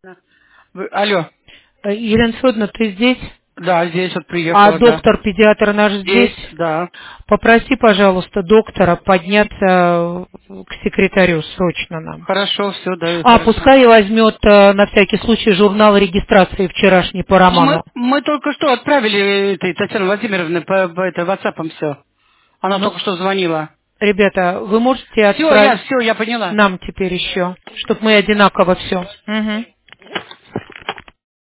Алло. Елена Федоровна, ты здесь? Да, здесь вот А приехала, да. доктор-педиатр наш здесь? Здесь, да. Попроси, пожалуйста, доктора подняться к секретарю срочно нам. Хорошо, все, да, А, хорошо. пускай возьмет на всякий случай журнал регистрации вчерашний по Ну, мы, роману. мы только что отправили этой Татьяне Владимировне по это, WhatsApp все. Она Ну, только что звонила. ребята, вы можете Все, отправить я поняла. нам теперь еще, чтобы мы одинаково все.